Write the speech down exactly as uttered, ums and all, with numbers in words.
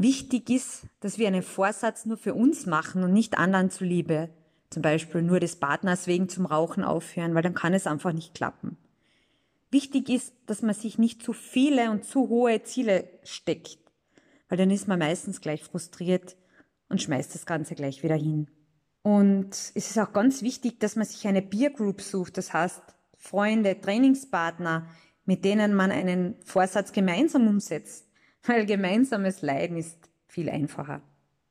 Wichtig ist, dass wir einen Vorsatz nur für uns machen und nicht anderen zuliebe. Zum Beispiel nur des Partners wegen zum Rauchen aufhören, weil dann kann es einfach nicht klappen. Wichtig ist, dass man sich nicht zu viele und zu hohe Ziele steckt, weil dann ist man meistens gleich frustriert und schmeißt das Ganze gleich wieder hin. Und es ist auch ganz wichtig, dass man sich eine Peer Group sucht, das heißt Freunde, Trainingspartner, mit denen man einen Vorsatz gemeinsam umsetzt, weil gemeinsames Leiden ist viel einfacher.